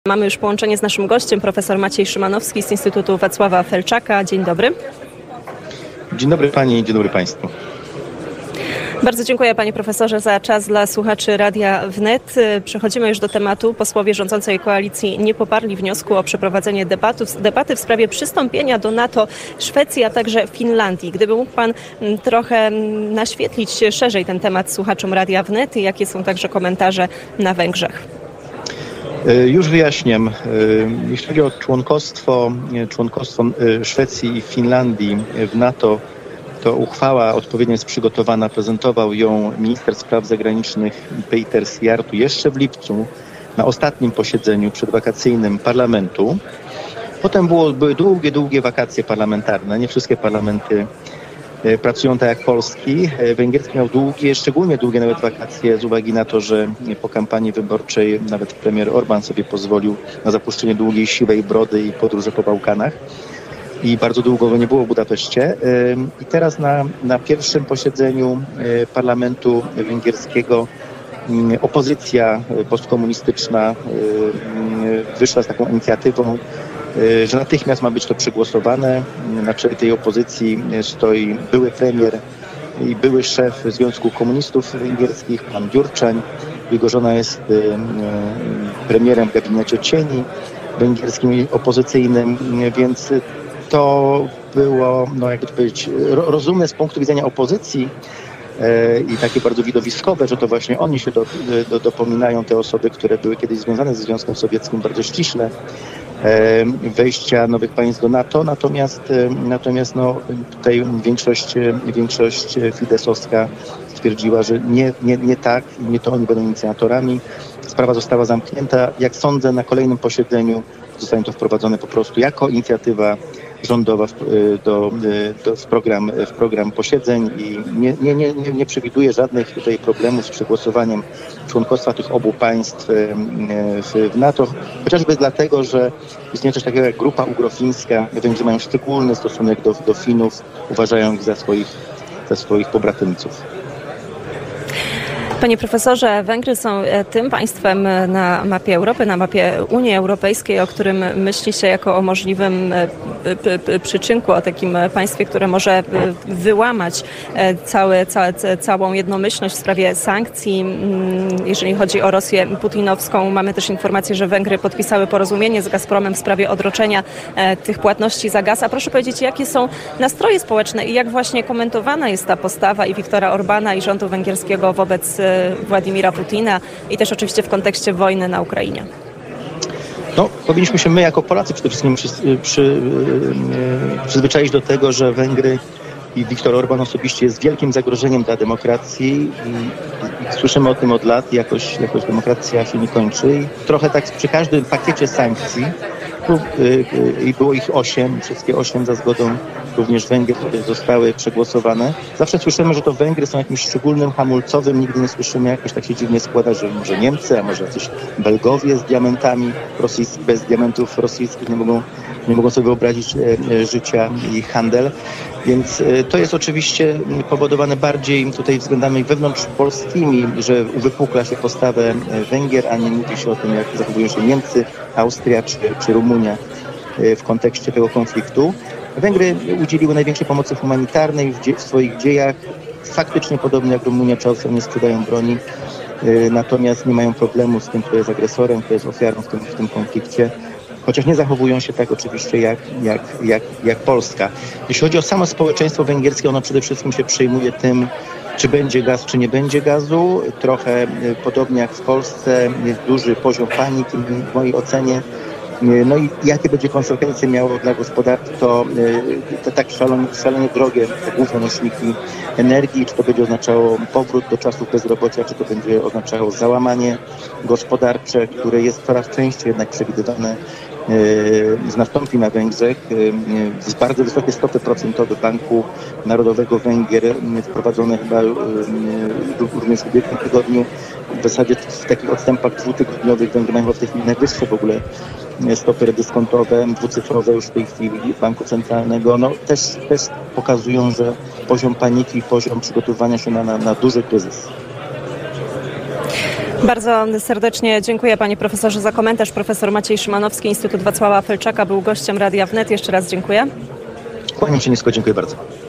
Mamy już połączenie z naszym gościem, profesor Maciej Szymanowski z Instytutu Wacława Felczaka. Dzień dobry. Dzień dobry Pani, dzień dobry Państwu. Bardzo dziękuję Panie Profesorze za czas dla słuchaczy Radia Wnet. Przechodzimy już do tematu. Posłowie rządzącej koalicji nie poparli wniosku o przeprowadzenie debaty w sprawie przystąpienia do NATO Szwecji, a także Finlandii. Gdyby mógł Pan trochę naświetlić szerzej ten temat słuchaczom Radia Wnet i jakie są także komentarze na Węgrzech. Już wyjaśniam. Jeśli chodzi o członkostwo Szwecji i Finlandii w NATO, to uchwała odpowiednio jest przygotowana. Prezentował ją minister spraw zagranicznych Peter Szijjártó jeszcze w lipcu na ostatnim posiedzeniu przedwakacyjnym parlamentu. Potem były długie wakacje parlamentarne. Nie wszystkie parlamenty pracują tak jak polski. Węgierski miał szczególnie długie nawet wakacje z uwagi na to, że po kampanii wyborczej nawet premier Orbán sobie pozwolił na zapuszczenie długiej, siwej brody i podróże po Bałkanach. I bardzo długo go nie było w Budapeszcie. I teraz na pierwszym posiedzeniu parlamentu węgierskiego opozycja postkomunistyczna wyszła z taką inicjatywą, że natychmiast ma być to przegłosowane. Na czele tej opozycji stoi były premier i były szef Związku Komunistów Węgierskich, pan Gyurcsány. Jego żona jest premierem w gabinecie cieni węgierskim i opozycyjnym, więc to było, jakby to powiedzieć, rozumne z punktu widzenia opozycji i takie bardzo widowiskowe, że to właśnie oni się dopominają, te osoby, które były kiedyś związane ze Związkiem Sowieckim bardzo ściśle, wejścia nowych państw do NATO. Natomiast tutaj większość fideszowska stwierdziła, że nie tak, nie to oni będą inicjatorami. Sprawa została zamknięta. Jak sądzę, na kolejnym posiedzeniu zostanie to wprowadzone po prostu jako inicjatywa rządowa w program posiedzeń i nie przewiduje żadnych tutaj problemów z przegłosowaniem członkostwa tych obu państw w NATO, chociażby dlatego, że istnieje coś takiego jak grupa ugrofińska. Węgrzy mają szczególny stosunek do Finów, uważają ich za swoich pobratymców. Panie profesorze, Węgry są tym państwem na mapie Europy, na mapie Unii Europejskiej, o którym myśli się jako o możliwym przyczynku, o takim państwie, które może wyłamać całą jednomyślność w sprawie sankcji. Jeżeli chodzi o Rosję putinowską, mamy też informację, że Węgry podpisały porozumienie z Gazpromem w sprawie odroczenia tych płatności za gaz. A proszę powiedzieć, jakie są nastroje społeczne i jak właśnie komentowana jest ta postawa i Viktora Orbána i rządu węgierskiego wobec Władimira Putina i też oczywiście w kontekście wojny na Ukrainie? Powinniśmy się my jako Polacy przede wszystkim przyzwyczaić do tego, że Węgry i Viktor Orbán osobiście jest wielkim zagrożeniem dla demokracji i słyszymy o tym od lat i jakoś demokracja się nie kończy. I trochę tak przy każdym pakiecie sankcji, i było ich 8, wszystkie 8 za zgodą również Węgier zostały przegłosowane. Zawsze słyszymy, że to Węgry są jakimś szczególnym hamulcowym, nigdy nie słyszymy, jakoś tak się dziwnie składa, że może Niemcy, a może jacyś Belgowie z diamentami rosyjskimi, bez diamentów rosyjskich nie mogą sobie wyobrazić życia i handel. Więc to jest oczywiście powodowane bardziej tutaj względami wewnątrzpolskimi, że uwypukla się postawę Węgier, a nie mówi się o tym, jak zachowują się Niemcy, Austria czy Rumunia w kontekście tego konfliktu. Węgry udzieliły największej pomocy humanitarnej w swoich dziejach. Faktycznie podobnie jak Rumunia czy Austria nie sprzedają broni, natomiast nie mają problemu z tym, kto jest agresorem, kto jest ofiarą w tym konflikcie. Chociaż nie zachowują się tak oczywiście jak Polska. Jeśli chodzi o samo społeczeństwo węgierskie, ono przede wszystkim się przejmuje tym, czy będzie gaz, czy nie będzie gazu. Trochę podobnie jak w Polsce jest duży poziom paniki w mojej ocenie. No i jakie będzie konsekwencje miało dla gospodarki to tak szalenie drogie te główne nośniki energii, czy to będzie oznaczało powrót do czasów bezrobocia, czy to będzie oznaczało załamanie gospodarcze, które jest coraz częściej jednak przewidywane, nastąpi na Węgrzech. Z bardzo wysokie stopy procentowe Banku Narodowego Węgier wprowadzone chyba również w ubiegłym tygodniu. W zasadzie w takich odstępach dwutygodniowych Węgry mają w tej chwili najwyższe w ogóle stopy redyskontowe, dwucyfrowe już w tej chwili Banku Centralnego. Też pokazują, że poziom paniki, poziom przygotowania się na duży kryzys. Bardzo serdecznie dziękuję panie profesorze za komentarz. Profesor Maciej Szymanowski, Instytut Wacława Felczaka był gościem Radia Wnet. Jeszcze raz dziękuję. Kłaniam się nisko, dziękuję bardzo.